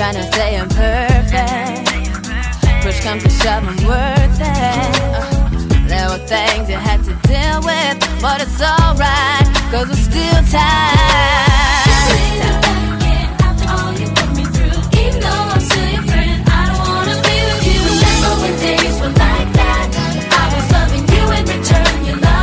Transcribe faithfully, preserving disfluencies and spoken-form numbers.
trying to say I'm perfect. Push comes to shove, I'm worth it. uh, There were things you had to deal with, but it's alright, cause we're still tired.